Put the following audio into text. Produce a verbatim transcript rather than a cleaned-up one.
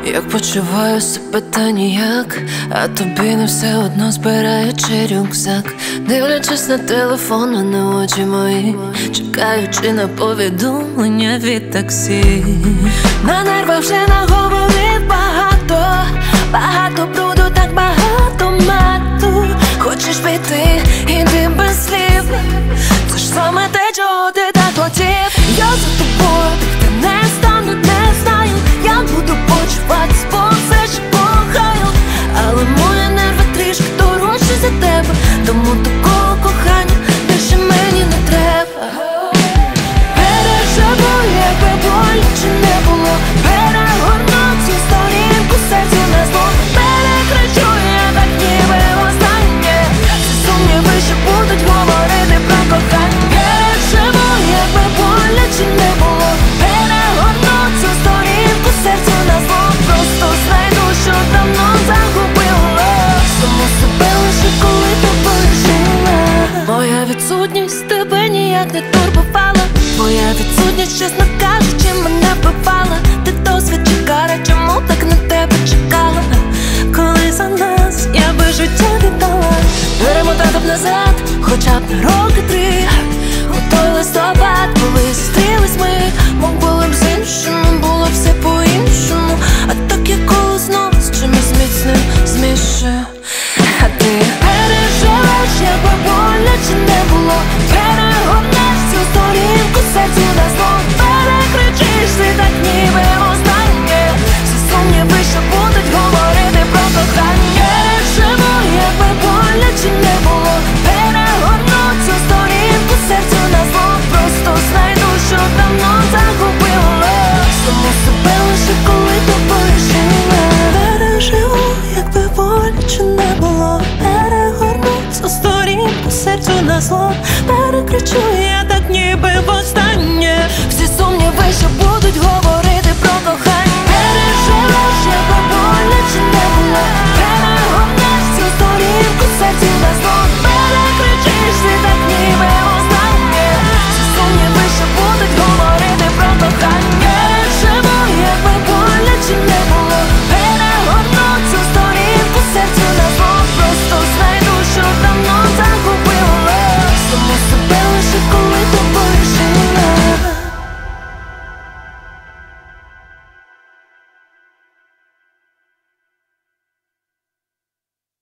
Як почуваю себе, та ніяк, а тобі не все одно збираючи рюкзак. Дивлячись на телефон, а на очі мої, чекаючи на повідомлення від таксі. На нервах вже на голові багато, багато бруду, так багато мату. Хочеш піти, іди без слів. Це ж саме те, чого ти так хотів. Я за тобою бігти не стану, не знаю, як буду почуватись, бо все ще кохаю. Але мої нерви трішки дорожчі за тебе, тому такого кохання більше мені не треба. Переживу, якби боляче не було, перегорну цю сторінку серцю на зло. Перекричу я так ніби востаннє, всі сумніви, що будуть говорити про кохання. Переживу, якби боляче не було, перегорну цю сторінку серцю на зло. Просто знайду, що давно загубила, саму себе лише коли тобою жила. Моя відсутність тебе ніяк не турбувала, твоя відсутність, чесно кажучи, мене вбивала. Ти досвід чекара, чому так на тебе чекала? Коли за нас я би життя віддала. Перемотати б назад, хоча б на роки три, у той листопад, коли зустрілись ми. Мог було б з іншим, було б все по-іншому, а так я коло знов з чимось міцним змішую. А ти переживеш, якби боляче не було, перегорнеш цю сторінку серцю на зло. Перекричиш ти так ніби востаннє, всі сумніви, що будуть говорити про кохання. Переживу, якби боляче не було, перегорну цю сторінку серцю на зло. Просто знайду, що давно загубила, саму себе лише коли тобою жила. Переживу, якби боляче не було, перегорну цю сторінку серцю на зло. Перекричу я так ніби востаннє,